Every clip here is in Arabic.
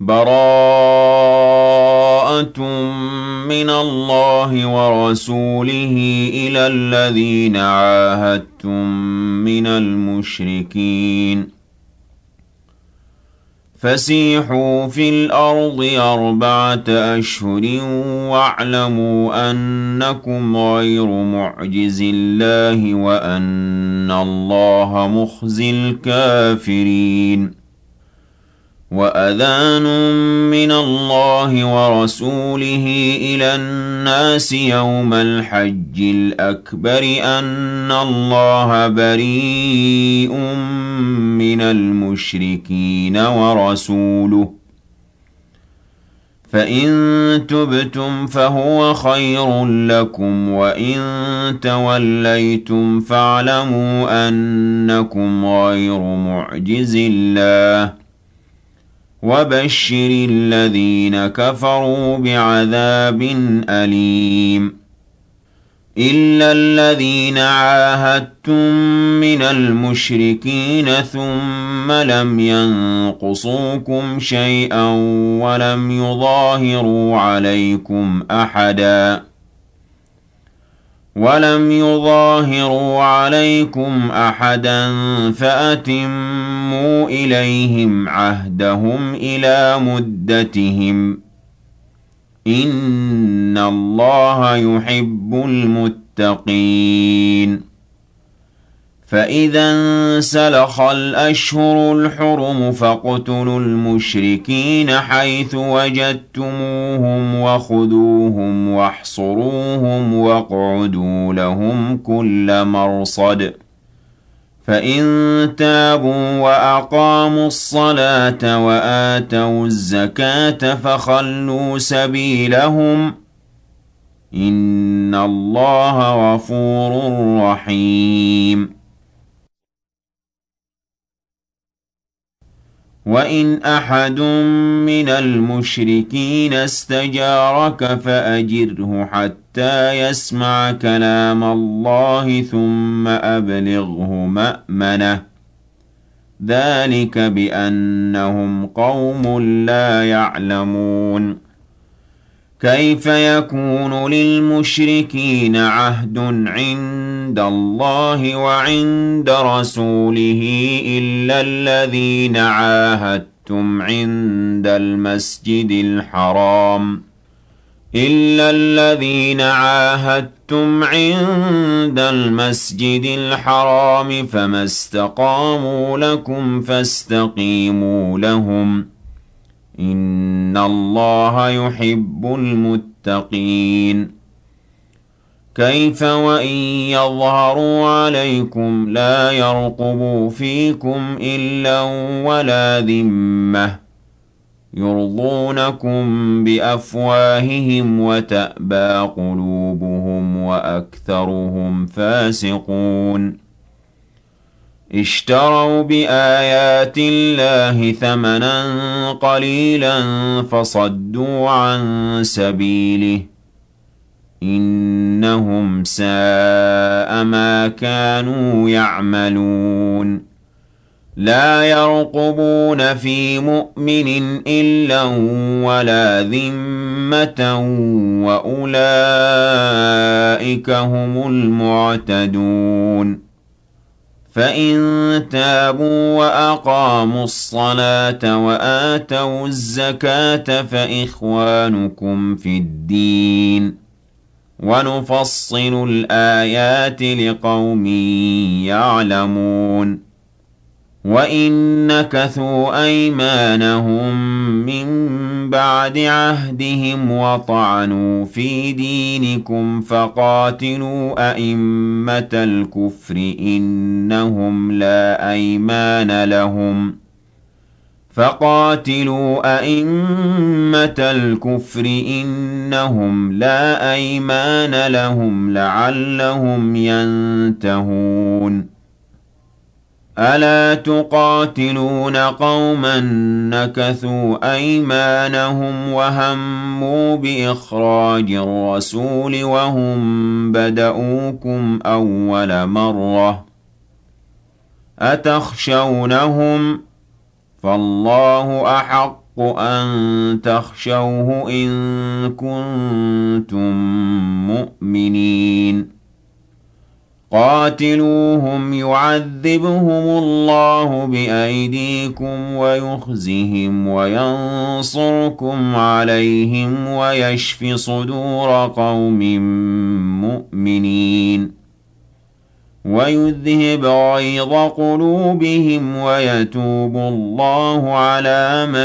براءة من الله ورسوله إلى الذين عاهدتم من المشركين فسيحوا في الأرض 4 أشهر واعلموا أنكم غير معجز الله وأن الله مخزي الكافرين وأذان من الله ورسوله إلى الناس يوم الحج الأكبر أن الله بريء من المشركين ورسوله فإن تبتم فهو خير لكم وإن توليتم فاعلموا أنكم غير معجز الله وبشر الذين كفروا بعذاب أليم إلا الذين عاهدتم من المشركين ثم لم ينقصوكم شيئا ولم يظاهروا عليكم أحدا فأتموا إليهم عهدهم إلى مدتهم إن الله يحب المتقين فإذا انسلخ الأشهر الحرم فاقتلوا المشركين حيث وجدتموهم وخذوهم واحصروهم واقعدوا لهم كل مرصد فإن تابوا وأقاموا الصلاة وآتوا الزكاة فخلوا سبيلهم إن الله غفور رحيم وإن أحد من المشركين استجارك فأجره حتى يسمع كلام الله ثم أبلغه مأمنه ذلك بأنهم قوم لا يعلمون كيف يكون للمشركين عهد عند الله وعند رسوله إلا الذين عاهدتم عند المسجد الحرام فما استقاموا لكم فاستقيموا لهم إن الله يحب المتقين كيف وإن يظهروا عليكم لا يرقبوا فيكم إلا ولا ذمة يرضونكم بأفواههم وتأبى قلوبهم وأكثرهم فاسقون اشتروا بآيات الله ثمنا قليلا فصدوا عن سبيله إنهم ساء ما كانوا يعملون لا يرقبون في مؤمن إلا ولا ذمة وأولئك هم المعتدون فإن تابوا وأقاموا الصلاة وآتوا الزكاة فإخوانكم في الدين ونفصل الآيات لقوم يعلمون وإن نكثوا أيمانهم من بعد عهدهم وطعنوا في دينكم فقاتلوا أئمة الكفر إنهم لا أيمان لهم لعلهم ينتهون ألا تقاتلون قوما نكثوا أيمانهم وهموا بإخراج الرسول وهم بدؤوكم أول مرة أتخشونهم فالله أحق أن تخشوه إن كنتم مؤمنين قاتلوهم يعذبهم الله بأيديكم ويخزهم وينصركم عليهم ويشف صدور قوم مؤمنين ويذهب غيظ قلوبهم ويتوب الله على من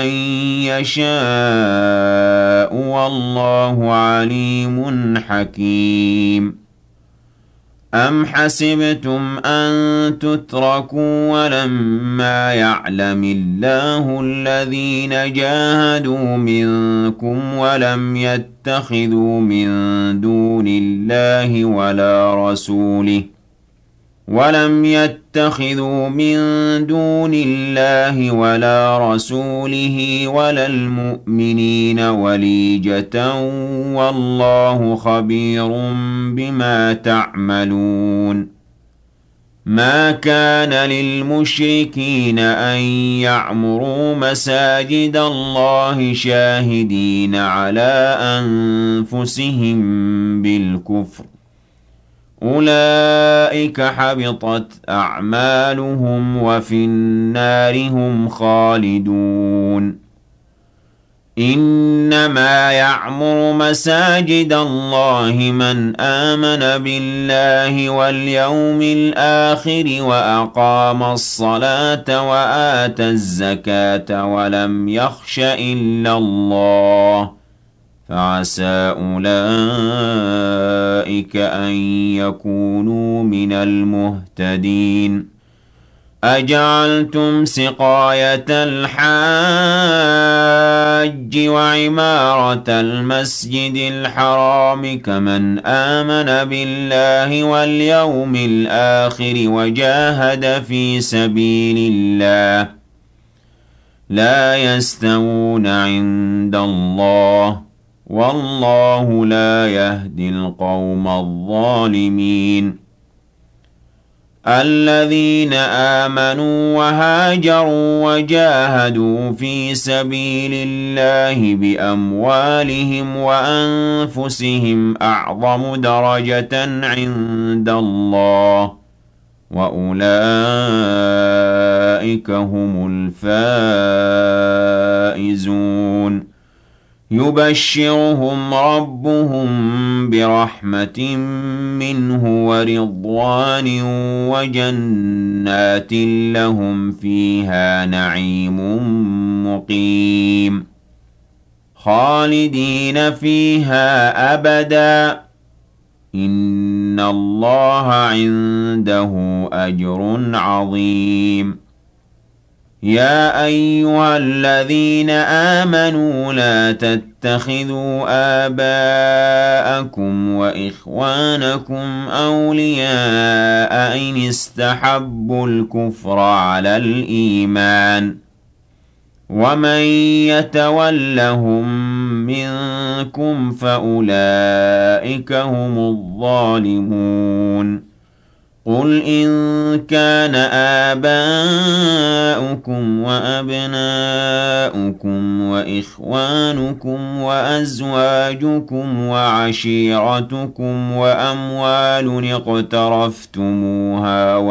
يشاء والله عليم حكيم أم حسبتم أن تتركوا ولما يعلم الله الذين جاهدوا منكم يتخذوا من دون الله ولا رسوله ولا المؤمنين وليجة والله خبير بما تعملون ما كان للمشركين أن يعمروا مساجد الله شاهدين على أنفسهم بالكفر أولئك حبطت أعمالهم وفي النار هم خالدون إنما يعمر مساجد الله من آمن بالله واليوم الآخر وأقام الصلاة وآتى الزكاة ولم يخش إلا الله فعسى أولئك أن يكونوا من المهتدين أجعلتم سقاية الحاج وعمارة المسجد الحرام كمن آمن بالله واليوم الآخر وجاهد في سبيل الله لا يستوون عند الله والله لا يهدي القوم الظالمين الذين آمنوا وهاجروا وجاهدوا في سبيل الله بأموالهم وأنفسهم أعظم درجة عند الله وأولئك هم الفائزون يبشرهم ربهم برحمة منه ورضوان وجنات لهم فيها نعيم مقيم خالدين فيها أبدا إن الله عنده أجر عظيم يا أيها الذين آمنوا لا تتخذوا آباءكم وإخوانكم أولياء إن استحبوا الكفر على الإيمان ومن يتولهم منكم فأولئك هم الظالمون قل إن كان آباؤكم وأبناؤكم وإخوانكم وأزواجكم وعشيرتكم وأموال اقترفتموها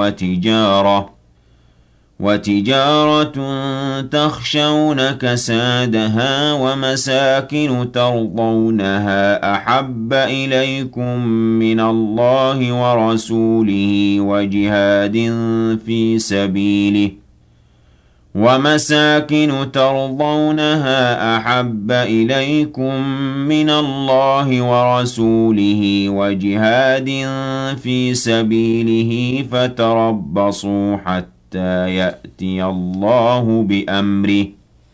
وتجارة تخشون كسادها ومساكن ترضونها أحب إليكم من الله ورسوله وجهاد في سبيله فتربصوا حتى يأتي الله بأمره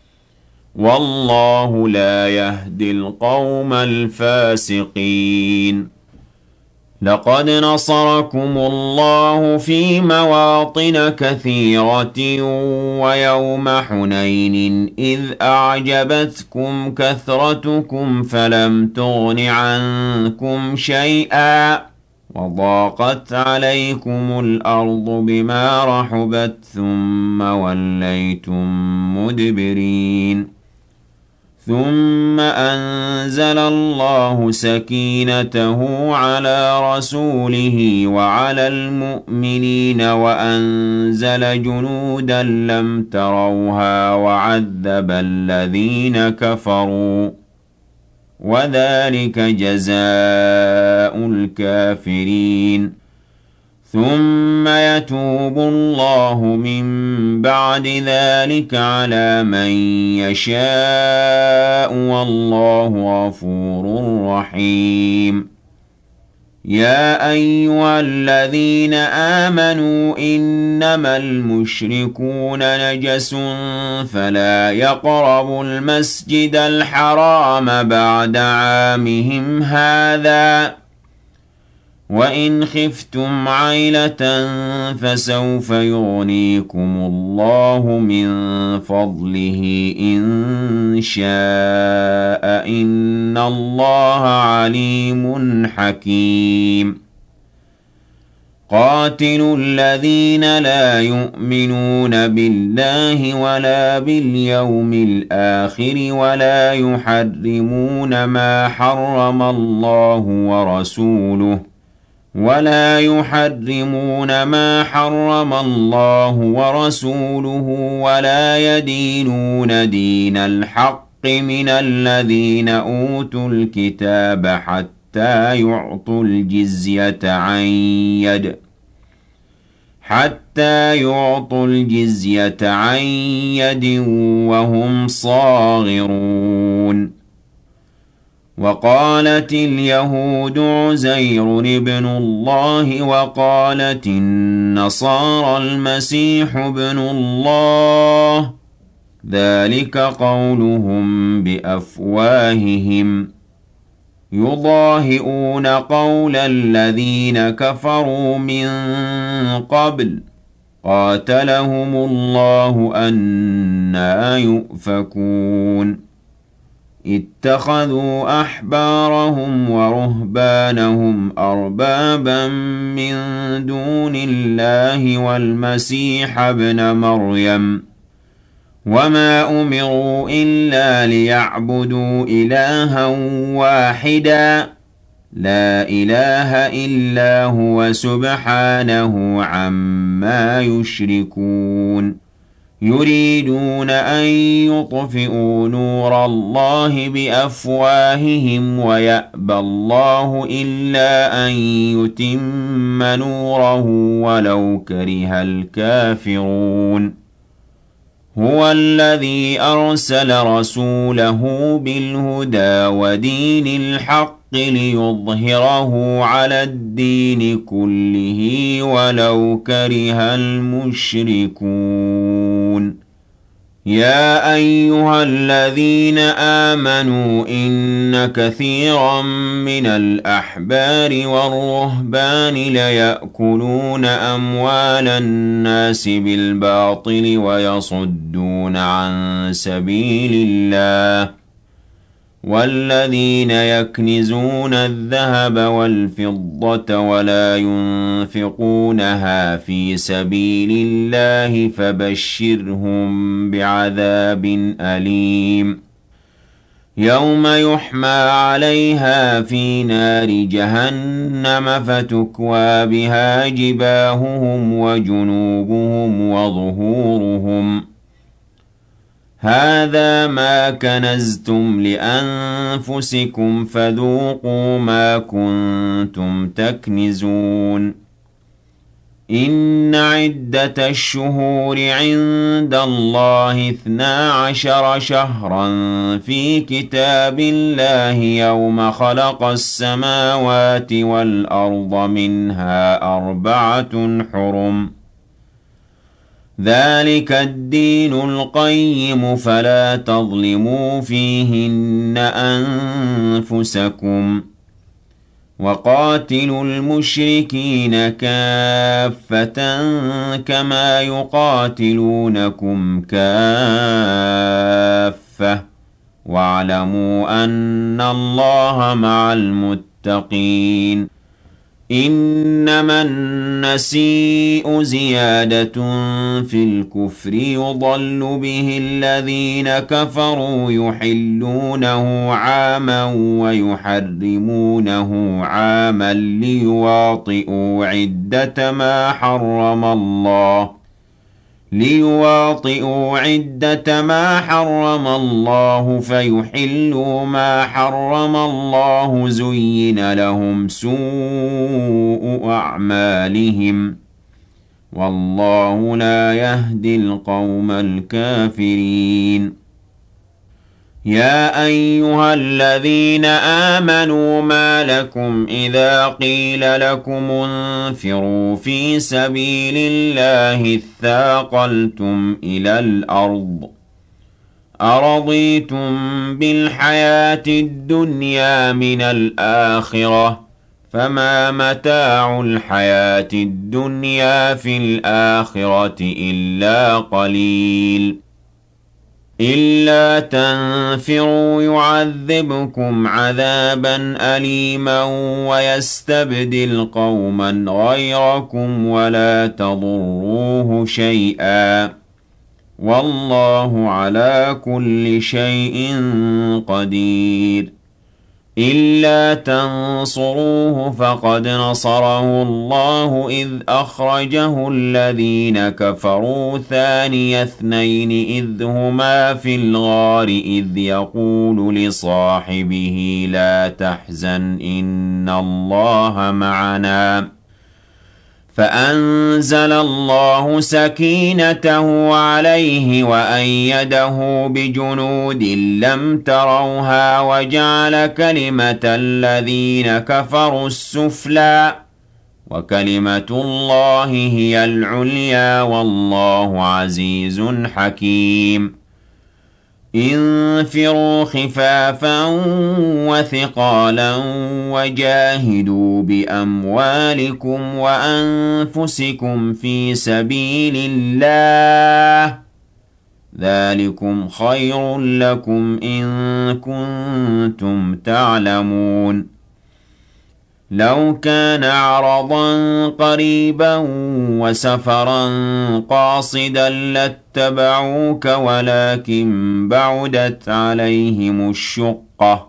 والله لا يهدي القوم الفاسقين لقد نصركم الله في مواطن كثيرة ويوم حنين إذ أعجبتكم كثرتكم فلم تغن عنكم شيئا وضاقت عليكم الأرض بما رحبت ثم وليتم مدبرين ثم أنزل الله سكينته على رسوله وعلى المؤمنين وأنزل جنودا لم تروها وعذب الذين كفروا وذلك جزاء الكافرين ثم يتوب الله من بعد ذلك على من يشاء والله غفور رحيم يا أيها الذين آمنوا إنما المشركون نجس فلا يقربوا المسجد الحرام بعد عامهم هذا وإن خفتم عيلة فسوف يغنيكم الله من فضله إن شاء إن الله عليم حكيم قاتلوا الذين لا يؤمنون بالله ولا باليوم الآخر ولا يحرمون ما حرم الله ورسوله ولا يدينون دين الحق من الذين أوتوا الكتاب حتى يعطوا الجزية عن يد وهم صاغرون وقالت اليهود عزير ابن الله وقالت النصارى المسيح ابن الله ذلك قولهم بأفواههم يضاهئون قول الذين كفروا من قبل قاتلهم الله أنى يؤفكون اتخذوا أحبارهم ورهبانهم أربابا من دون الله والمسيح ابن مريم وما أمروا إلا ليعبدوا إلها واحدا لا إله إلا هو سبحانه عما يشركون يريدون أن يطفئوا نور الله بأفواههم ويأبى الله إلا أن يتم نوره ولو كره الكافرون هو الذي أرسل رسوله بالهدى ودين الحق ليظهره على الدين كله ولو كره المشركون يا أيها الذين آمنوا إن كثيرا من الأحبار والرهبان ليأكلون أموال الناس بالباطل ويصدون عن سبيل الله والذين يكنزون الذهب والفضة ولا ينفقونها في سبيل الله فبشرهم بعذاب أليم يوم يحمى عليها في نار جهنم فتكوى بها جباههم وجنوبهم وظهورهم هذا ما كنزتم لأنفسكم فذوقوا ما كنتم تكنزون إن عدة الشهور عند الله 12 شهرا في كتاب الله يوم خلق السماوات والأرض منها 4 حرم ذلك الدين القيم فلا تظلموا فيهن أنفسكم وقاتلوا المشركين كافة كما يقاتلونكم كافة واعلموا أن الله مع المتقين إنما النسيء زيادة في الكفر يضل به الذين كفروا يحلونه عاما ويحرمونه عاما ليواطئوا عدة ما حرم الله فيحلوا ما حرم الله زين لهم سوء أعمالهم والله لا يهدي القوم الكافرين يا أيها الذين آمنوا ما لكم إذا قيل لكم انفروا في سبيل الله اثاقلتم إلى الأرض أرضيتم بالحياة الدنيا من الآخرة فما متاع الحياة الدنيا في الآخرة إلا قليل إلا تنفروا يعذبكم عذابا أليما ويستبدل قوما غيركم ولا تضروه شيئا والله على كل شيء قدير إلا تنصروه فقد نصره الله إذ أخرجه الذين كفروا ثاني اثنين إذ هما في الغار إذ يقول لصاحبه لا تحزن إن الله معنا فأنزل الله سكينته عليه وأيده بجنود لم تروها وجعل كلمة الذين كفروا السفلى وكلمة الله هي العليا والله عزيز حكيم انفروا خفافا وثقالا وجاهدوا بأموالكم وأنفسكم في سبيل الله ذلكم خير لكم إن كنتم تعلمون لو كان عرضا قريبا وسفرا قاصدا لاتبعوك ولكن بعدت عليهم الشقة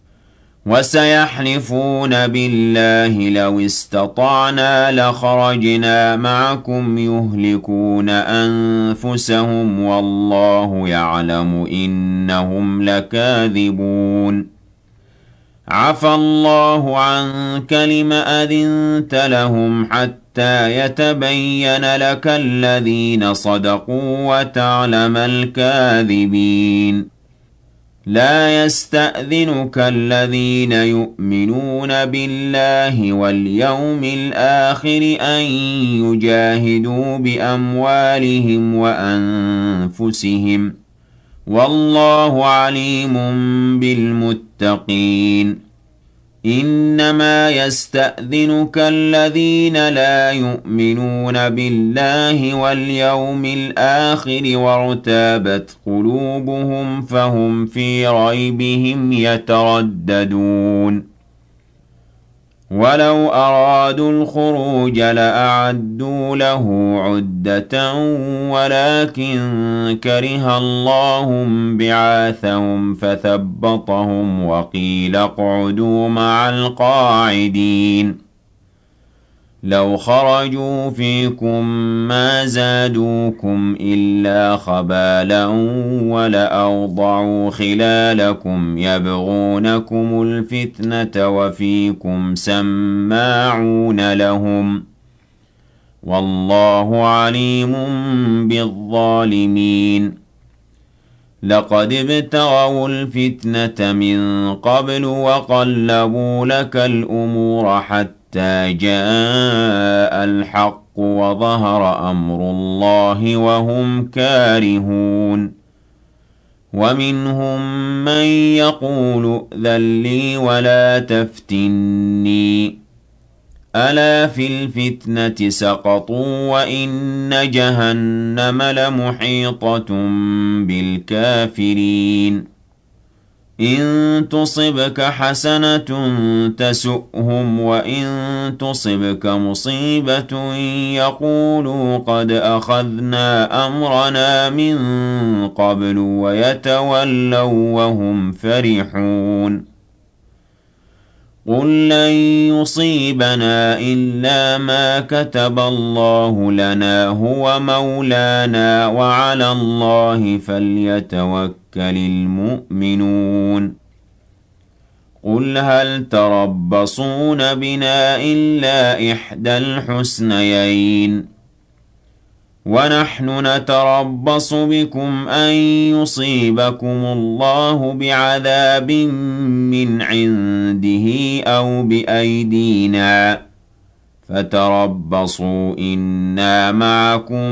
وسيحلفون بالله لو استطعنا لخرجنا معكم يهلكون أنفسهم والله يعلم إنهم لكاذبون عفى الله عنك لم أذنت لهم حتى يتبين لك الذين صدقوا وتعلم الكاذبين لا يستأذنك الذين يؤمنون بالله واليوم الآخر أن يجاهدوا بأموالهم وأنفسهم والله عليم بالمتقين إنما يستأذنك الذين لا يؤمنون بالله واليوم الآخر وارتابت قلوبهم فهم في ريبهم يترددون ولو أرادوا الخروج لأعدوا له عدة ولكن كره الله بعاثهم فثبطهم وقيل اقعدوا مع القاعدين لو خرجوا فيكم ما زادوكم إلا خبالا ولأوضعوا خلالكم يبغونكم الفتنة وفيكم سماعون لهم والله عليم بالظالمين لقد ابتغوا الفتنة من قبل وقلبوا لك الأمور حتى جاء الحق وظهر أمر الله وهم كارهون ومنهم من يقول ائذن لي ولا تفتني ألا في الفتنة سقطوا وإن جهنم لمحيطة بالكافرين إن تصبك حسنة تسؤهم وإن تصبك مصيبة يقولوا قد أخذنا أمرنا من قبل ويتولوا وهم فرحون قل لن يصيبنا إلا ما كتب الله لنا هو مولانا وعلى الله فليتوكل المؤمنون قل هل تربصون بنا إلا إحدى الحسنيين ونحن نتربص بكم أن يصيبكم الله بعذاب من عنده أو بأيدينا فتربصوا إنا معكم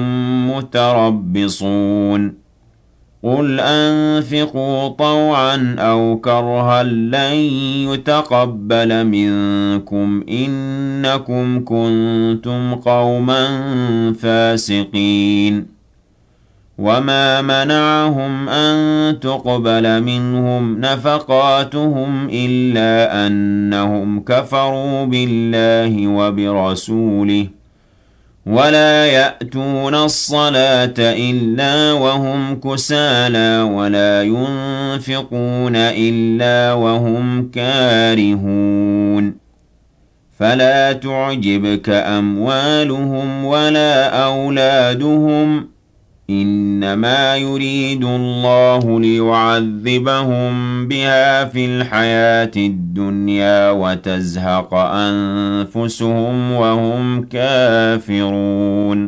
متربصون قل أنفقوا طوعا أو كرها لن يتقبل منكم إنكم كنتم قوما فاسقين وما منعهم أن تقبل منهم نفقاتهم إلا أنهم كفروا بالله وبرسوله ولا يأتون الصلاة إلا وهم كسالى ولا ينفقون إلا وهم كارهون فلا تعجبك أموالهم ولا أولادهم إنما يريد الله ليعذبهم بها في الحياة الدنيا وتزهق أنفسهم وهم كافرون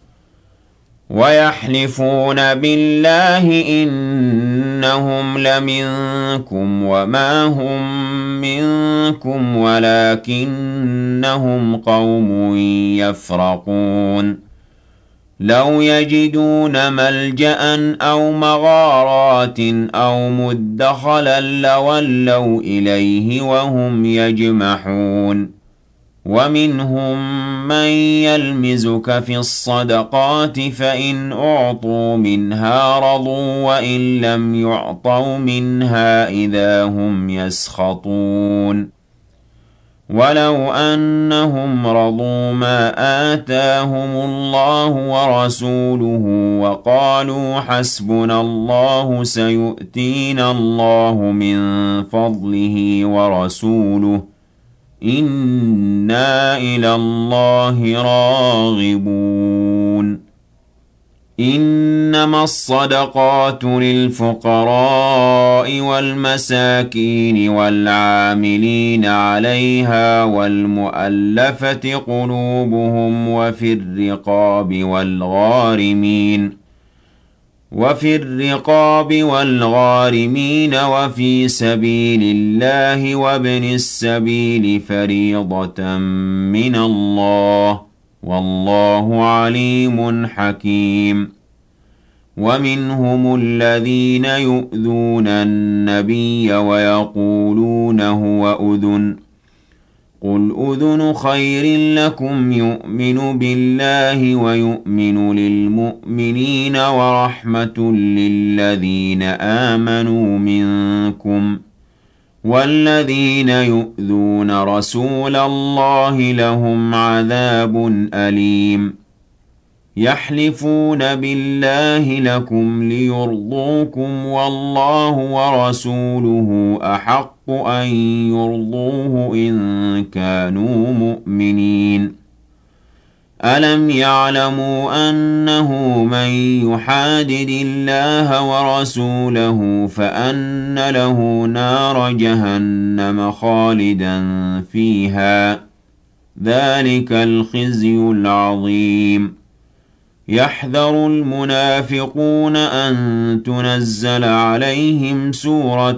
ويحلفون بالله إنهم لمنكم وما هم منكم ولكنهم قوم يفرقون لو يجدون ملجأ أو مغارات أو مدخلا لولوا إليه وهم يجمحون ومنهم من يلمزك في الصدقات فإن أعطوا منها رضوا وإن لم يعطوا منها إذا هم يسخطون ولو أنهم رضوا ما آتاهم الله ورسوله وقالوا حسبنا الله سيؤتينا الله من فضله ورسوله إنا إلى الله راغبون إنما الصدقات للفقراء والمساكين والعاملين عليها والمؤلفة قلوبهم وفي الرقاب والغارمين وفي سبيل الله وابن السبيل فريضة من الله والله عليم حكيم ومنهم الذين يؤذون النبي ويقولون هو أذن قل أذن خير لكم يؤمن بالله ويؤمن للمؤمنين ورحمة للذين آمنوا منكم والذين يؤذون رسول الله لهم عذاب أليم يحلفون بالله لكم ليرضوكم والله ورسوله أحق أن يرضوه إن كانوا مؤمنين ألم يعلموا أنه من يحادد الله ورسوله فأن له نار جهنم خالدا فيها ذلك الخزي العظيم يحذر المنافقون أن تنزل عليهم سورة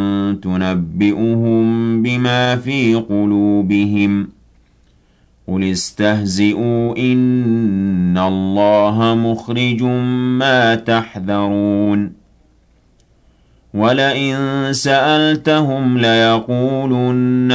تنبئهم بما في قلوبهم قل استهزئوا إن الله مخرج ما تحذرون ولئن سألتهم ليقولن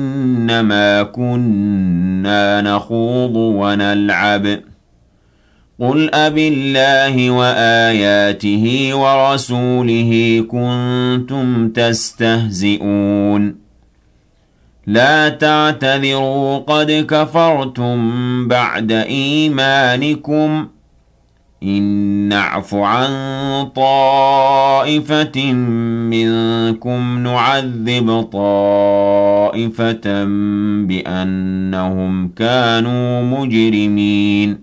إنما كنا نخوض ونلعب قُلْ أَبِاللَّهِ وَآيَاتِهِ وَرَسُولِهِ كُنتُمْ تَسْتَهْزِئُونَ لَا تَعْتَذِرُوا قَدْ كَفَرْتُم بَعْدَ إِيمَانِكُمْ إِن نَّعْفُ عَن طَائِفَةٍ مِّنكُمْ نُعَذِّبْ طَائِفَةً بِأَنَّهُمْ كَانُوا مُجْرِمِينَ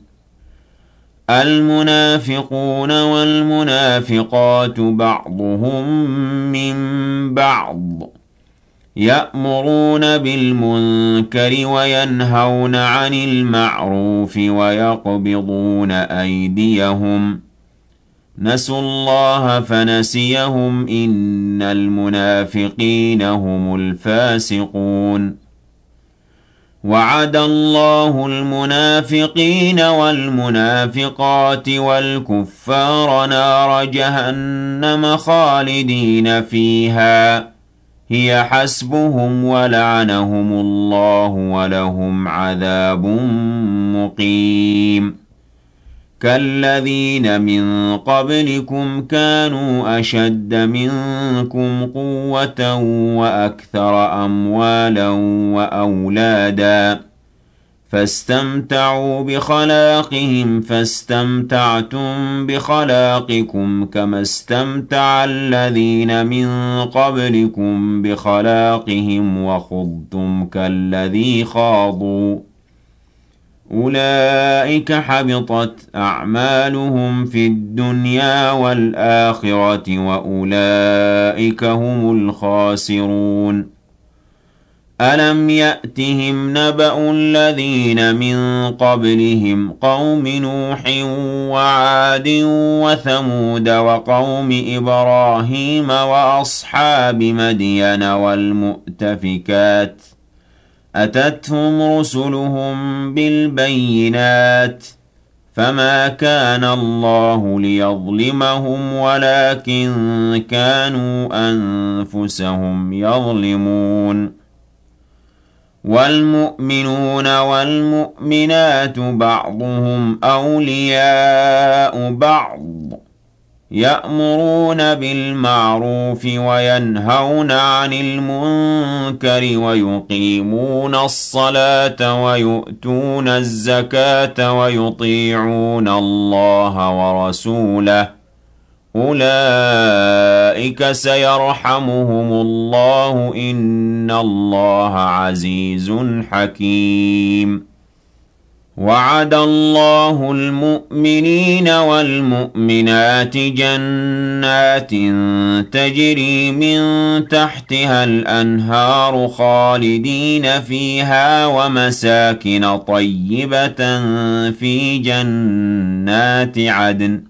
الْمُنَافِقُونَ وَالْمُنَافِقَاتُ بَعْضُهُم مِّن بَعْضٍ يَأْمُرُونَ بِالْمُنكَرِ وَيَنْهَوْنَ عَنِ الْمَعْرُوفِ وَيَقْبِضُونَ أَيْدِيَهُمْ نَسُوا اللَّهَ فَنَسِيَهُمْ إِنَّ الْمُنَافِقِينَ هُمُ الْفَاسِقُونَ وَعَدَ اللَّهُ الْمُنَافِقِينَ وَالْمُنَافِقَاتِ وَالْكُفَّارَ نَارَ جَهَنَّمَ خَالِدِينَ فِيهَا هِيَ حَسْبُهُمْ وَلَعَنَهُمُ اللَّهُ وَلَهُمْ عَذَابٌ مُّقِيمٌ كَالَّذِينَ مِن قَبْلِكُمْ كَانُوا أَشَدَّ مِنكُمْ قُوَّةً وَأَكْثَرَ أَمْوَالًا وَأَوْلَادًا فَاسْتَمْتَعُوا بِخَلَاقِهِمْ فَاسْتَمْتَعْتُم بِخَلَاقِكُمْ كَمَا اسْتَمْتَعَ الَّذِينَ مِن قَبْلِكُمْ بِخَلَاقِهِمْ وَخُضْتُمْ كَالَّذِي خَاضُوا أُولَٰئِكَ حَبِطَتْ أَعْمَالُهُمْ فِي الدُّنْيَا وَالْآخِرَةِ وَأُولَٰئِكَ هُمُ الْخَاسِرُونَ أَلَمْ يَأْتِهِمْ نَبَأُ الَّذِينَ مِن قَبْلِهِمْ قَوْمِ نُوحٍ وَعَادٍ وَثَمُودَ وَقَوْمِ إِبْرَاهِيمَ وَأَصْحَابِ مَدْيَنَ وَالْمُؤْتَفِكَاتِ أَتَتْهُمْ رُسُلُهُم بِالْبَيِّنَاتِ فَمَا كَانَ اللَّهُ لِيَظْلِمَهُمْ وَلَٰكِن كَانُوا أَنفُسَهُمْ يَظْلِمُونَ وَالْمُؤْمِنُونَ وَالْمُؤْمِنَاتُ بَعْضُهُمْ أَوْلِيَاءُ بَعْضٍ يَأْمُرُونَ بِالْمَعْرُوفِ وَيَنْهَوْنَ عَنِ الْمُنكَرِ وَيُقِيمُونَ الصَّلَاةَ وَيُؤْتُونَ الزَّكَاةَ وَيُطِيعُونَ اللَّهَ وَرَسُولَهُ أُولَئِكَ سَيَرْحَمُهُمُ اللَّهُ إِنَّ اللَّهَ عَزِيزٌ حَكِيمٌ وَعَدَ اللَّهُ الْمُؤْمِنِينَ وَالْمُؤْمِنَاتِ جَنَّاتٍ تَجْرِي مِن تَحْتِهَا الْأَنْهَارُ خَالِدِينَ فِيهَا وَمَسَاكِنَ طَيِّبَةً فِي جَنَّاتِ عَدْنٍ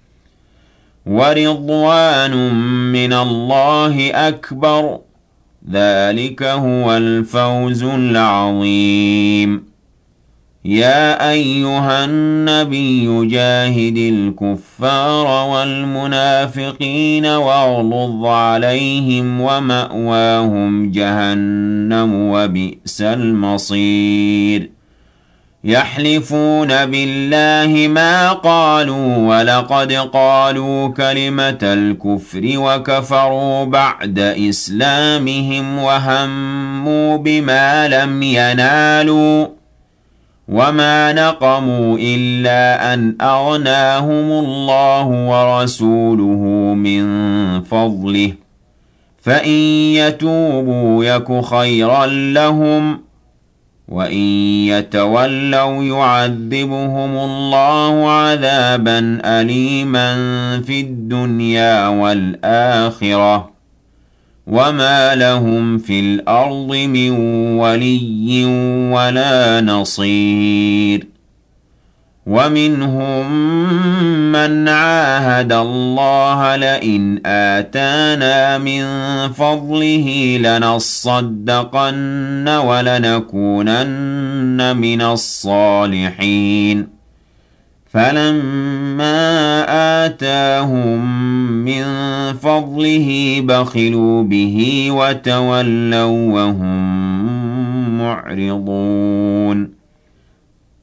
وَرِضْوَانٌ مِّنَ اللَّهِ أَكْبَرُ ذَلِكَ هُوَ الْفَوْزُ الْعَظِيمُ يَا أَيُّهَا النَّبِيُّ جَاهِدِ الْكُفَّارَ وَالْمُنَافِقِينَ وَاغْلُظْ عَلَيْهِمْ وَمَأْوَاهُمْ جَهَنَّمُ وَبِئْسَ الْمَصِيرُ يَحْلِفُونَ بِاللَّهِ مَا قَالُوا وَلَقَدْ قَالُوا كَلِمَةَ الْكُفْرِ وَكَفَرُوا بَعْدَ إِسْلَامِهِمْ وَهَمُّوا بِمَا لَمْ يَنَالُوا وَمَا نَقَمُوا إِلَّا أَنْ أَغْنَاهُمُ اللَّهُ وَرَسُولُهُ مِنْ فَضْلِهِ فَإِنْ يَتُوبُوا يَكُ خَيْرًا لَهُمْ وَإِنْ يَتَوَلَّوْا يُعَذِّبْهُمُ اللَّهُ عَذَابًا أَلِيمًا فِي الدُّنْيَا وَالْآخِرَةِ وَمَا لَهُمْ فِي الْأَرْضِ مِنْ وَلِيٍّ وَلَا نَصِيرٍ وَمِنْهُمْ مَنْ عَاهَدَ اللَّهَ لَئِنْ آتَانَا مِنْ فَضْلِهِ لَنَصَّدَّقَنَّ وَلَنَكُونَنَّ مِنَ الصَّالِحِينَ فَلَمَّا آتَاهُم مِّن فَضْلِهِ بَخِلُوا بِهِ وَتَوَلَّوا وَّهُم مُّعْرِضُونَ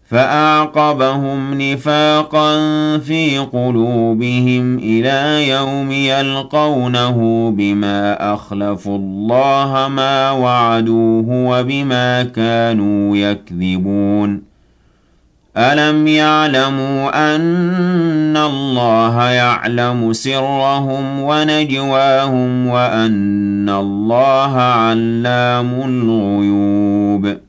فأعقبهم نفاقا في قلوبهم إلى يوم يلقونه بما أخلفوا الله ما وعدوه وبما كانوا يكذبون ألم يعلموا أن الله يعلم سرهم ونجواهم وأن الله علام الغيوب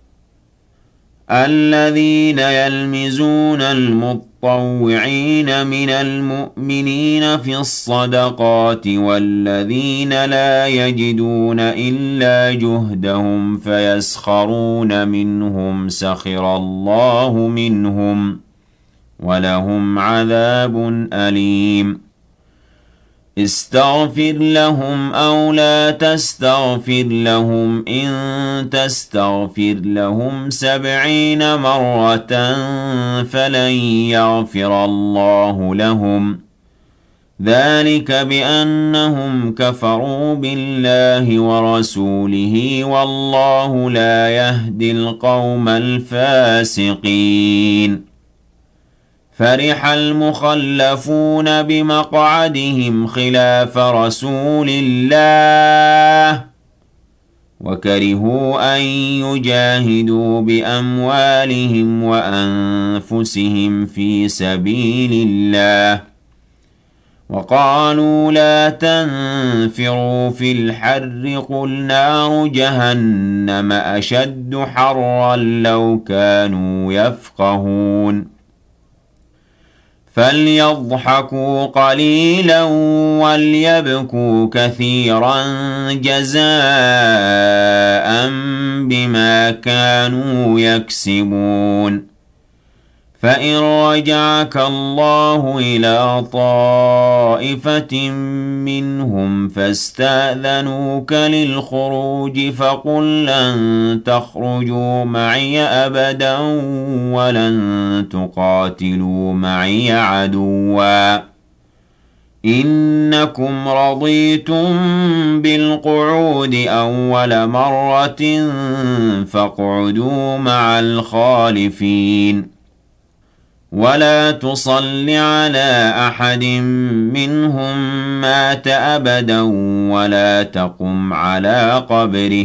الذين يلمزون المطوعين من المؤمنين في الصدقات والذين لا يجدون إلا جهدهم فيسخرون منهم سخر الله منهم ولهم عذاب أليم استغفر لهم أو لا تستغفر لهم إن تستغفر لهم 70 مرة فلن يغفر الله لهم ذلك بأنهم كفروا بالله ورسوله والله لا يهدي القوم الفاسقين فرح المخلفون بمقعدهم خلاف رسول الله وكرهوا أن يجاهدوا بأموالهم وأنفسهم في سبيل الله وقالوا لا تنفروا في الحر قل نار جهنم أشد حرا لو كانوا يفقهون فليضحكوا قليلا وليبكوا كثيرا جزاء بما كانوا يكسبون فإن رجعك الله إلى طائفة منهم فاستأذنوك للخروج فقل لن تخرجوا معي أبدا ولن تقاتلوا معي عدوا إنكم رضيتم بالقعود أول مرة فاقعدوا مع الخالفين ولا تصل على أحد منهم مات أبدا ولا تقم على قبره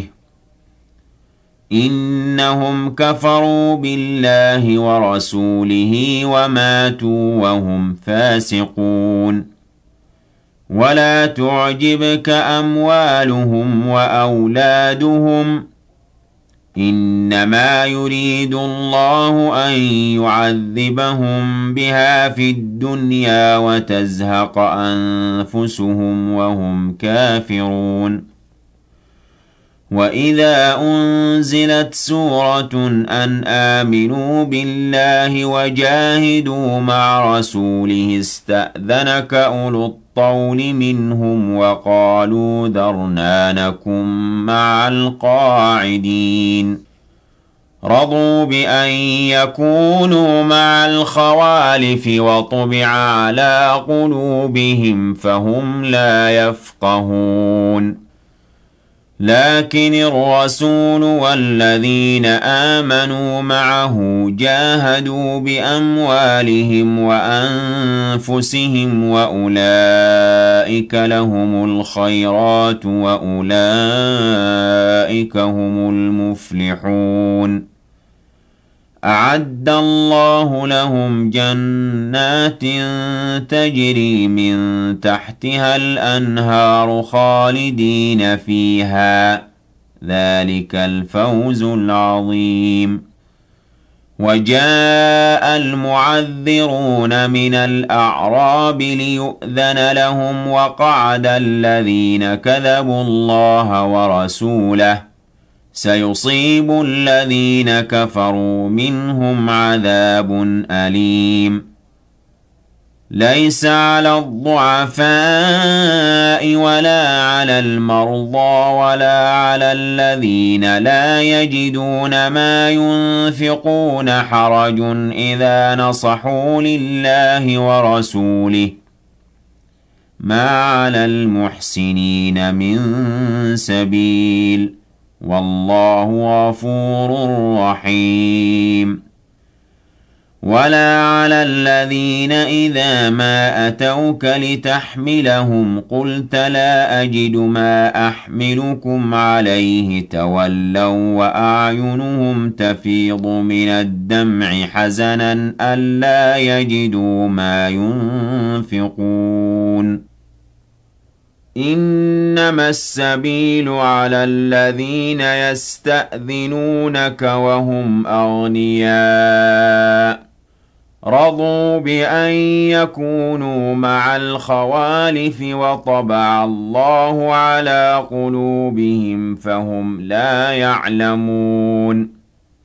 إنهم كفروا بالله ورسوله وماتوا وهم فاسقون ولا تعجبك أموالهم وأولادهم إنما يريد الله أن يعذبهم بها في الدنيا وتزهق أنفسهم وهم كافرون وإذا أنزلت سورة أن آمنوا بالله وجاهدوا مع رسوله استأذنك أولو الطول منهم وقالوا ذرنا نكن مع القاعدين رضوا بأن يكونوا مع الخوالف وطبع على قلوبهم فهم لا يفقهون لكن الرسول والذين آمنوا معه جاهدوا بأموالهم وأنفسهم وأولئك لهم الخيرات وأولئك هم المفلحون أعد الله لهم جنات تجري من تحتها الأنهار خالدين فيها ذلك الفوز العظيم وجاء المعذرون من الأعراب ليؤذن لهم وقعد الذين كذبوا الله ورسوله سيصيب الذين كفروا منهم عذاب أليم ليس على الضعفاء ولا على المرضى ولا على الذين لا يجدون ما ينفقون حرج إذا نصحوا لله ورسوله ما على المحسنين من سبيل والله غفور رحيم ولا على الذين إذا ما أتوك لتحملهم قلت لا أجد ما أحملكم عليه تولوا وأعينهم تفيض من الدمع حزنا ألا يجدوا ما ينفقون إنما السبيل على الذين يستأذنونك وهم أغنياء رضوا بأن يكونوا مع الخوالف وطبع الله على قلوبهم فهم لا يعلمون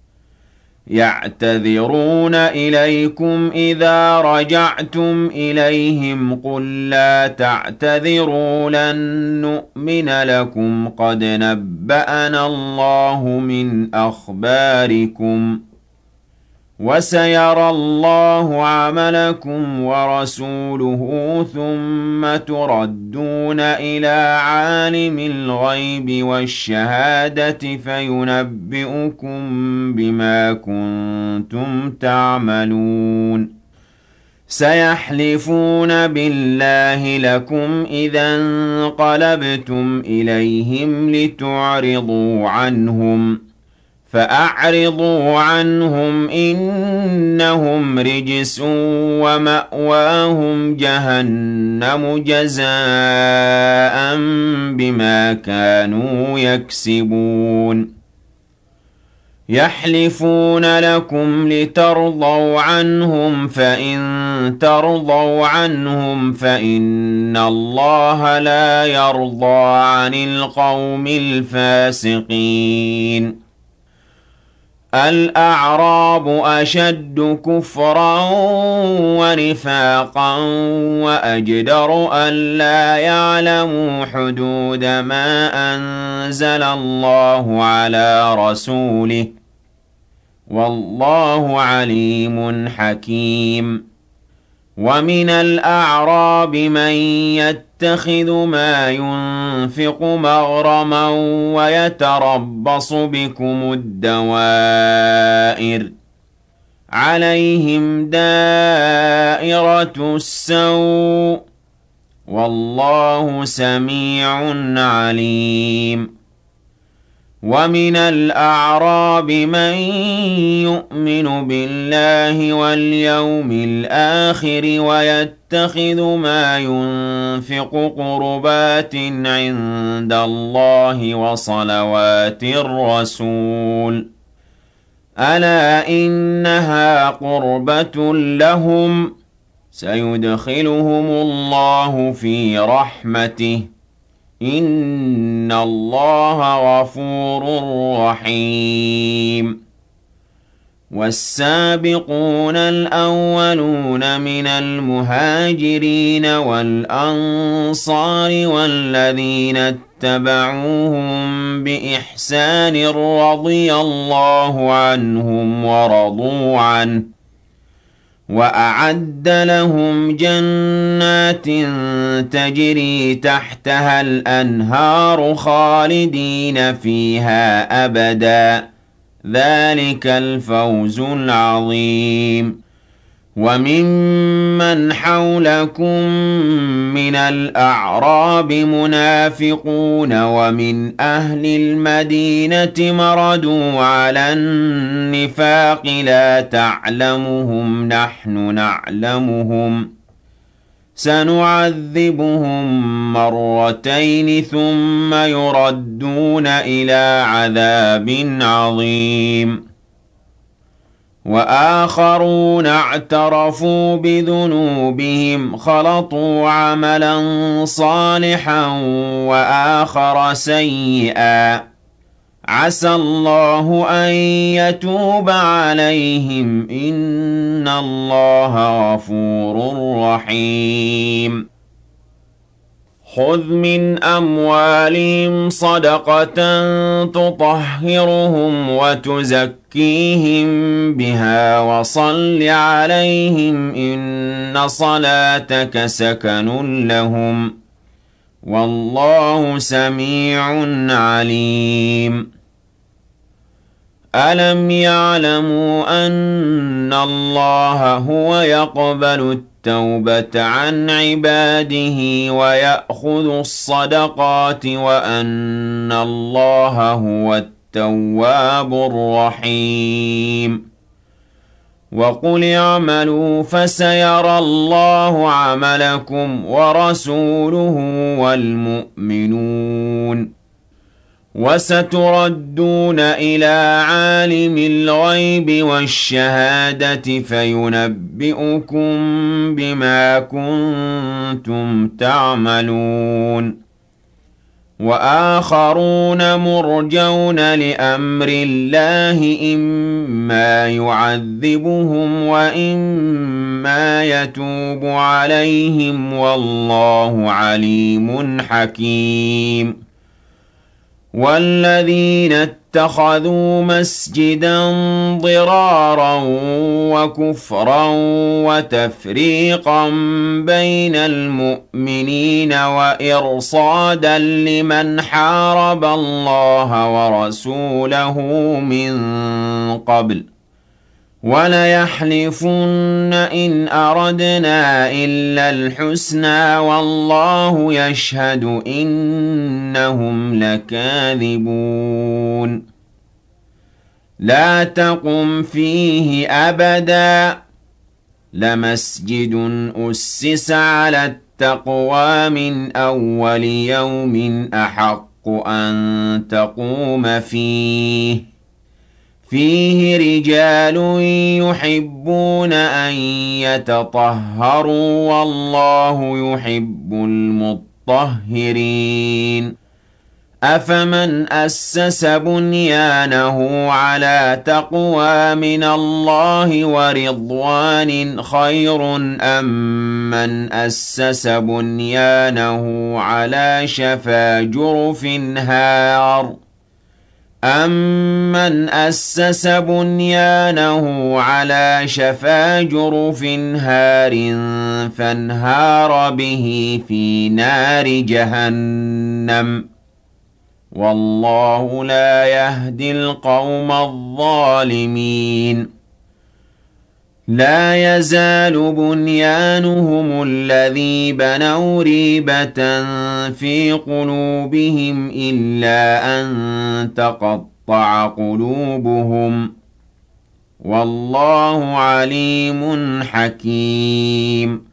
يعتذرون إليكم إذا رجعتم إليهم قل لا تعتذروا لن نؤمن لكم قد نبأنا الله من أخباركم وسيرى الله عملكم ورسوله ثم تردون إلى عالم الغيب والشهادة فينبئكم بما كنتم تعملون سيحلفون بالله لكم إذا انقلبتم إليهم لتعرضوا عنهم فأعرضوا عنهم إنهم رجس ومأواهم جهنم جزاء بما كانوا يكسبون يحلفون لكم لترضوا عنهم فإن ترضوا عنهم فإن الله لا يرضى عن القوم الفاسقين الأعراب أشد كفرا ونفاقا وأجدر ألا يعلموا حدود ما أنزل الله على رسوله والله عليم حكيم ومن الأعراب من يتخذ ما ينفق مغرما ويتربص بكم الدوائر عليهم دائرة السوء والله سميع عليم ومن الأعراب من يؤمن بالله واليوم الآخر ويتخذ ما ينفق قربات عند الله وصلوات الرسول ألا إنها قربة لهم سيدخلهم الله في رحمته إن الله غفور رحيم والسابقون الأولون من المهاجرين والأنصار والذين اتبعوهم بإحسان رضي الله عنهم ورضوا عنه وأعد لهم جنات تجري تحتها الأنهار خالدين فيها أبدا ذلك الفوز العظيم وممن حولكم من الأعراب منافقون ومن أهل المدينة مردوا على النفاق لا تعلمهم نحن نعلمهم سنعذبهم مرتين ثم يردون إلى عذاب عظيم وآخرون اعترفوا بذنوبهم خلطوا عملا صالحا وآخر سيئا عسى الله أن يتوب عليهم إن الله غفور رحيم خذ من أموالهم صدقة تطهرهم وتزكيهم بها وصل عليهم إن صلاتك سكن لهم والله سميع عليم أَلَمْ يَعْلَمُوا أَنَّ اللَّهَ هُوَ يَقْبَلُ التَّوْبَةَ عَنْ عِبَادِهِ وَيَأْخُذُ الصَّدَقَاتِ وَأَنَّ اللَّهَ هُوَ التَّوَّابُ الرَّحِيمُ وَقُلِ اعْمَلُوا فَسَيَرَى اللَّهُ عَمَلَكُمْ وَرَسُولُهُ وَالْمُؤْمِنُونَ وَسَتُرَدُّونَ إِلَىٰ عَالِمِ الْغَيْبِ وَالشَّهَادَةِ فَيُنَبِّئُكُم بِمَا كُنتُمْ تَعْمَلُونَ وَآخَرُونَ مُرْجَوْنَ لِأَمْرِ اللَّهِ إِمَّا يُعَذِّبُهُمْ وَإِمَّا يَتُوبُ عَلَيْهِمْ وَاللَّهُ عَلِيمٌ حَكِيمٌ وَالَّذِينَ اتَّخَذُوا مَسْجِدًا ضِرَارًا وَكُفْرًا وَتَفْرِيقًا بَيْنَ الْمُؤْمِنِينَ وَإِرْصَادًا لِّمَنْ حَارَبَ اللَّهَ وَرَسُولَهُ مِن قَبْلُ وَلَيَحْلِفُنَّ إِنْ أَرَدْنَا إِلَّا الْحُسْنَىٰ وَاللَّهُ يَشْهَدُ إِنَّهُمْ لَكَاذِبُونَ لَا تَقُمْ فِيهِ أَبَدًا لَمَسْجِدٌ أُسِّسَ عَلَى التَّقْوَىٰ مِنْ أَوَّلِ يَوْمٍ أَحَقُّ أَن تَقُومَ فِيهِ رِجَالٌ يُحِبُّونَ أَن يَتَطَهَّرُوا وَاللَّهُ يُحِبُّ الْمُطَّهِّرِينَ أَفَمَنْ أَسَّسَ بُنْيَانَهُ عَلَىٰ تَقْوَىٰ مِنَ اللَّهِ وَرِضْوَانٍ خَيْرٌ أَم مَّنْ أَسَّسَ بُنْيَانَهُ عَلَىٰ شَفَا جُرُفٍ هَارٍ أَمَّنْ أَسَّسَ بُنْيَانَهُ عَلَىٰ شَفَا جُرُفٍ هَارٍ فَانْهَارَ بِهِ فِي نَارِ جَهَنَّمَ ۗ وَاللَّهُ لَا يَهْدِي الْقَوْمَ الظَّالِمِينَ لَا يَزَالُ بُنْيَانُهُمُ الَّذِي بَنَوْا رِيبَةً فِي قُلُوبِهِمْ إِلَّا أَن تَقَطَّعَ قُلُوبُهُمْ ۗ وَاللَّهُ عَلِيمٌ حَكِيمٌ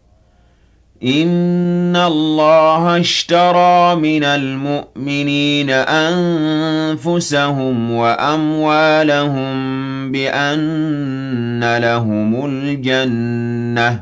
إِنَّ اللَّهَ اشْتَرَىٰ مِنَ الْمُؤْمِنِينَ أَنفُسَهُمْ وَأَمْوَالَهُم بِأَنَّ لَهُمُ الْجَنَّةَ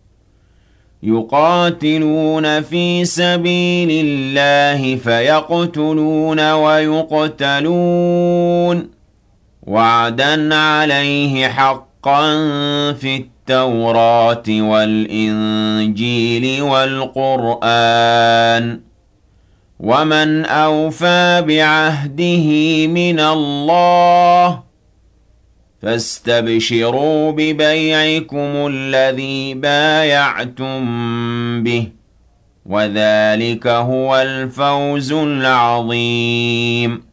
يُقَاتِلُونَ فِي سَبِيلِ اللَّهِ فَيَقْتُلُونَ وَيُقْتَلُونَ وَعْدًا عَلَيْهِ حَقًّا فِي التَّوْرَاةِ وَالْإِنجِيلِ وَالْقُرْآنِ ۚ وَمَنْ أَوْفَىٰ بِعَهْدِهِ مِنَ اللَّهِ ۚ فَاسْتَبْشِرُوا بِبَيْعِكُمُ الَّذِي بَايَعْتُم بِهِ ۚ وَذَٰلِكَ هُوَ الْفَوْزُ الْعَظِيمُ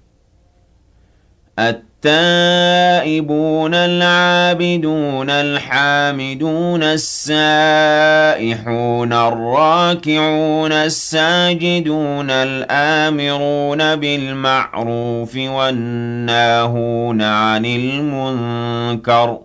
التائبون العابدون الحامدون السائحون الراكعون الساجدون الآمرون بالمعروف والناهون عن المنكر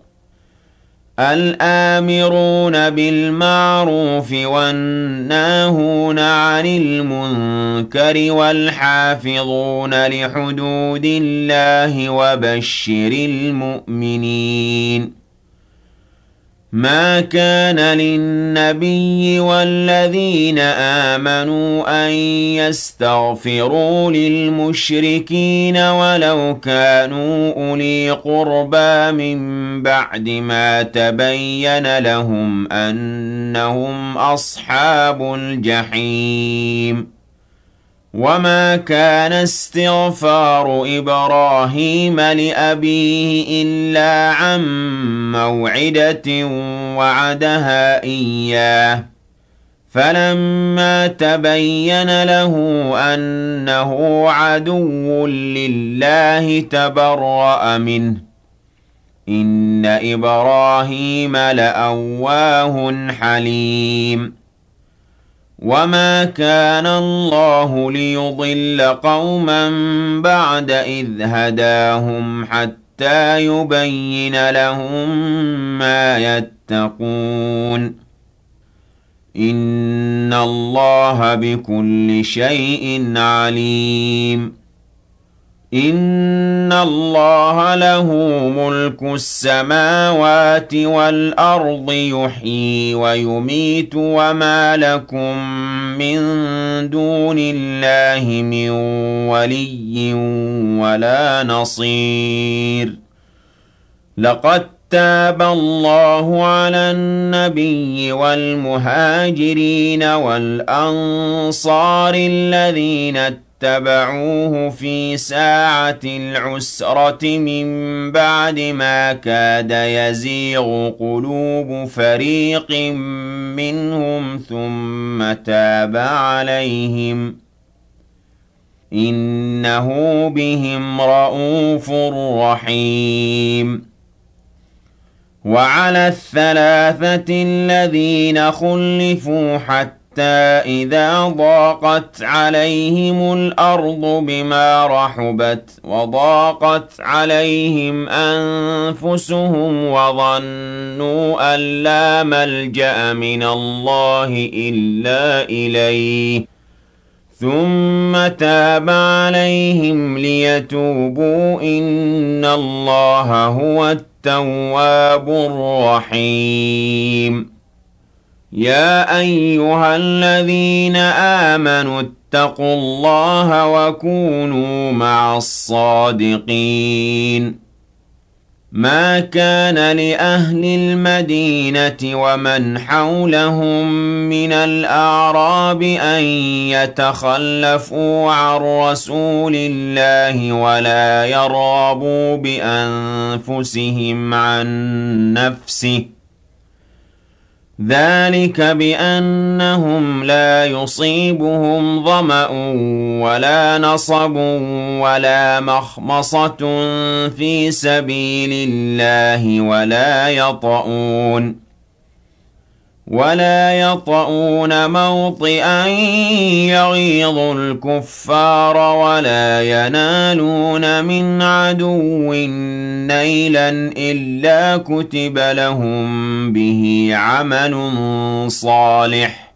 عن المنكر والحافظون لحدود الله وبشر المؤمنين ما كان للنبي والذين آمنوا أن يستغفروا للمشركين ولو كانوا أولي قربى من بعد ما تبين لهم أنهم أصحاب الجحيم وما كان استغفار إبراهيم لأبيه إلا عن موعدة وعدها إياه فَلَمَّا تَبَيَّنَ لَهُ أَنَّهُ عَدُوٌّ لِّلَّهِ تَبَرَّأَ مِنْهُ ۚ إِنَّ إِبْرَاهِيمَ لَأَوَّاهٌ حَلِيمٌ وَمَا كَانَ اللَّهُ لِيُضِلَّ قَوْمًا بَعْدَ إِذْ هَدَاهُمْ حَتَّىٰ يُبَيِّنَ لَهُم مَّا يَتَّقُونَ ۚ إِنَّ اللَّهَ بِكُلِّ شَيْءٍ عَلِيمٌ إِنَّ اللَّهَ لَهُ مُلْكُ السَّمَاوَاتِ وَالْأَرْضِ يُحْيِي وَيُمِيتُ وَمَا لَكُم مِّن دُونِ اللَّهِ مِن وَلِيٍّ وَلَا نَصِيرٍ لَقَد تَّابَ اللَّهُ عَلَى النَّبِيِّ وَالْمُهَاجِرِينَ وَالْأَنصَارِ الَّذِينَ اتَّبَعُوهُ فِي سَاعَةِ الْعُسْرَةِ مِن بَعْدِ مَا كَادَ يَزِيغُ قُلُوبُ فَرِيقٍ مِّنْهُمْ ثُمَّ تَابَ عَلَيْهِمْ ۚ إِنَّهُ بِهِمْ رَءُوفٌ رَّحِيمٌ وَعَلَى الثَّلَاثَةِ الَّذِينَ خُلِّفُوا حَتَّىٰ إِذَا ضَاقَتْ عَلَيْهِمُ الْأَرْضُ بِمَا رَحُبَتْ وَضَاقَتْ عَلَيْهِمْ أَنفُسُهُمْ وَظَنُّوا أَن لَّا مَلْجَأَ مِنَ اللَّهِ إِلَّا إِلَيْهِ ثُمَّ تَابَ عَلَيْهِمْ لِيَتُوبُوا ۚ إِنَّ اللَّهَ هُوَ التَّوَّابُ الرَّحِيمُ يَا أَيُّهَا الَّذِينَ آمَنُوا اتَّقُوا اللَّهَ وَكُونُوا مَعَ الصَّادِقِينَ مَا كَانَ لِأَهْلِ الْمَدِينَةِ وَمَنْ حَوْلَهُم مِّنَ الْأَعْرَابِ أَن يَتَخَلَّفُوا عَن رَّسُولِ اللَّهِ وَلَا يَرْغَبُوا بِأَنفُسِهِمْ عَن نَّفْسِهِ ۚ ذَٰلِكَ بِأَنَّهُمْ لَا يُصِيبُهُمْ ظَمَأٌ وَلَا نَصَبٌ وَلَا مَخْمَصَةٌ فِي سَبِيلِ اللَّهِ وَلَا يَطَئُونَ مَوْطِئًا يَغِيظُ الْكُفَّارَ وَلَا يَنَالُونَ مِنْ عَدُوٍّ نَيْلًا إِلَّا كُتِبَ لَهُم بِهِ عَمَلٌ صَالِحٌ ۚ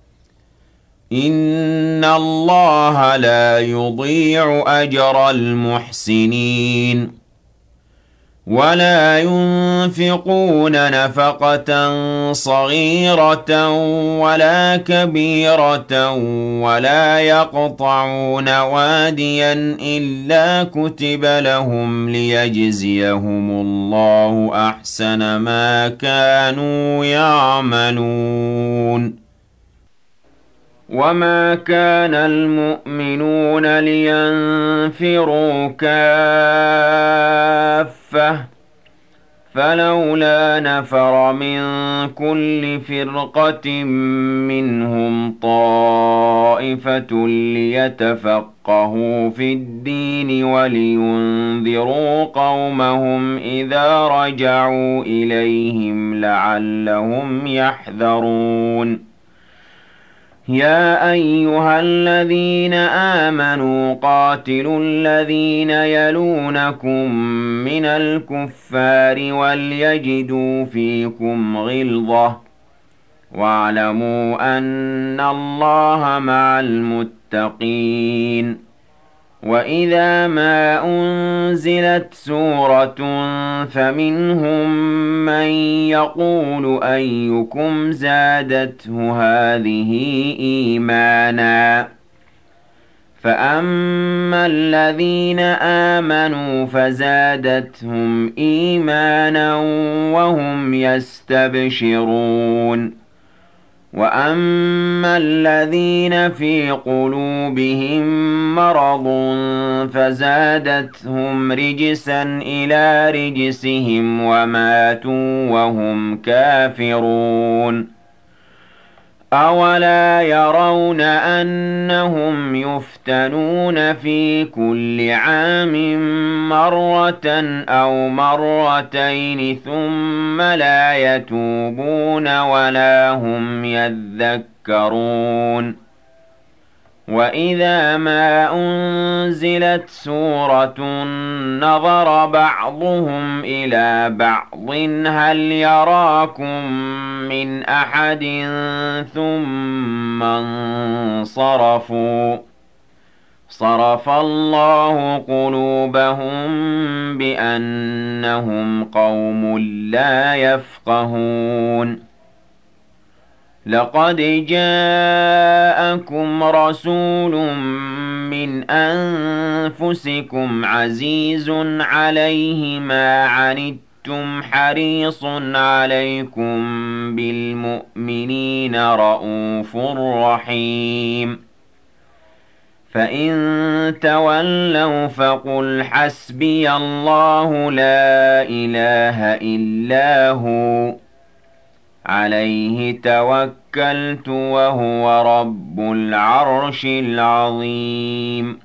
إِنَّ اللَّهَ لَا يُضِيعُ أَجْرَ الْمُحْسِنِينَ وَلَا يُنفِقُونَ نَفَقَةً صَغِيرَةً وَلَا كَبِيرَةً وَلَا يَقْطَعُونَ وَادِيًا إِلَّا كُتِبَ لَهُمْ لِيَجْزِيَهُمُ اللَّهُ أَحْسَنَ مَا كَانُوا يَعْمَلُونَ وَمَا كَانَ الْمُؤْمِنُونَ لِيَنفِرُوا كَافَّةً ۚ فَلَوْلَا نَفَرَ مِن كُلِّ فِرْقَةٍ مِّنْهُمْ طَائِفَةٌ لِّيَتَفَقَّهُوا فِي الدِّينِ وَلِيُنذِرُوا قَوْمَهُمْ إِذَا رَجَعُوا إِلَيْهِمْ لَعَلَّهُمْ يَحْذَرُونَ يَا أَيُّهَا الَّذِينَ آمَنُوا قَاتِلُوا الَّذِينَ يَلُونَكُم مِّنَ الْكُفَّارِ وَلْيَجِدُوا فِيكُمْ غِلْظَةً ۚ وَاعْلَمُوا أَنَّ اللَّهَ مَعَ الْمُتَّقِينَ وَإِذَا مَا أُنزِلَتْ سُورَةٌ فَمِنْهُم مَّن يَقُولُ أَيُّكُمْ زَادَتْهُ هَٰذِهِ إِيمَانًا ۚ فَأَمَّا الَّذِينَ آمَنُوا فَزَادَتْهُمْ إِيمَانًا وَهُمْ يَسْتَبْشِرُونَ وَأَمَّا الَّذِينَ فِي قُلُوبِهِم مَّرَضٌ فَزَادَتْهُمْ رِجْسًا إِلَىٰ رِجْسِهِمْ وَمَاتُوا وَهُمْ كَافِرُونَ أَوَلَا يَرَوْنَ أَنَّهُمْ يُفْتَنُونَ فِي كُلِّ عَامٍ مَّرَّةً أَوْ مَرَّتَيْنِ ثُمَّ لَا يَتُوبُونَ وَلَا هُمْ يَذَّكَّرُونَ وَإِذَا مَا أُنزِلَتْ سُورَةٌ نَّظَرَ بَعْضُهُمْ إِلَىٰ بَعْضٍ هَلْ يَرَاكُم مِّنْ أَحَدٍ ثُمَّ انصَرَفُوا ۚ صَرَفَ اللَّهُ قُلُوبَهُم بِأَنَّهُمْ قَوْمٌ لَّا يَفْقَهُونَ لَقَدْ جَاءَكُمْ رَسُولٌ مِّنْ أَنفُسِكُمْ عَزِيزٌ عَلَيْهِ مَا عَنِتُّمْ حَرِيصٌ عَلَيْكُم بِالْمُؤْمِنِينَ رَءُوفٌ رَّحِيمٌ فَإِن تَوَلَّوْا فَقُلْ حَسْبِيَ اللَّهُ لَا إِلَٰهَ إِلَّا هُوَ عَلَيْهِ تَوَكَّلْتُ وَهُوَ رَبُّ الْعَرْشِ الْعَظِيمِ